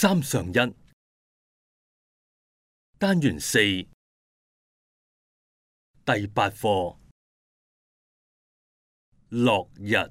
三上一單元四第八課落日。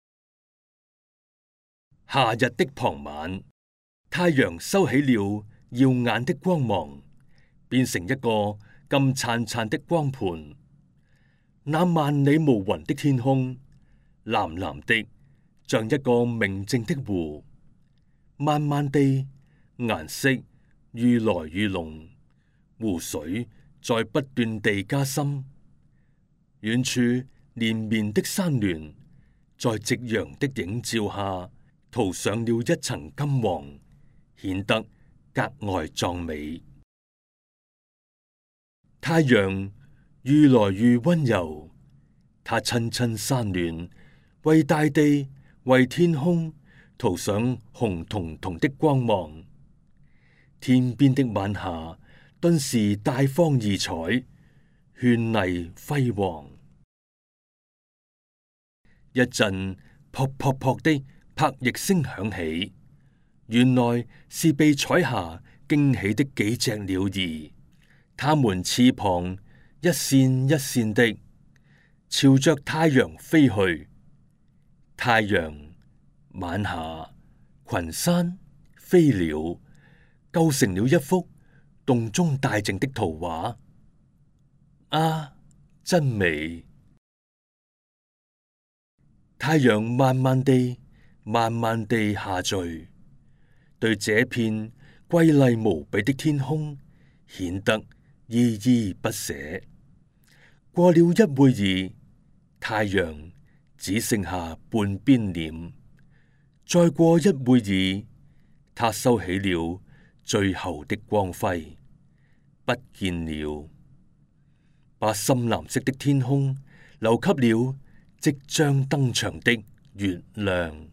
夏日的傍晚，太陽收起了耀眼的光芒，變成一個咁燦燦的光盤。那萬里無雲的天空，藍藍的，像一個明淨的湖。慢慢地，顏色愈來愈濃，湖水在不斷地加深。遠處連綿的山巒，在夕陽的映照下，塗上了一層金黃，顯得格外壯美。太陽愈來愈溫柔，它親親山巒，為大地、為天空塗上紅彤彤的光芒。天邊的晚霞頓時大放異彩，絢麗輝煌。一陣撲撲撲的拍翼聲響起，原來是被彩霞驚喜的幾隻鳥兒，它們翅膀一扇一扇的朝着太陽飛去。太陽、晚霞、群山、飛鳥，構成了一幅洞中大靜的圖畫。啊，真美！太陽慢慢地、慢慢地下墜，對這片瑰麗無比的天空顯得依依不捨。過了一會兒，太陽只剩下半邊臉。再過一會兒，它收起了最後的光輝，不見了，把深藍色的天空留給了即將登場的月亮。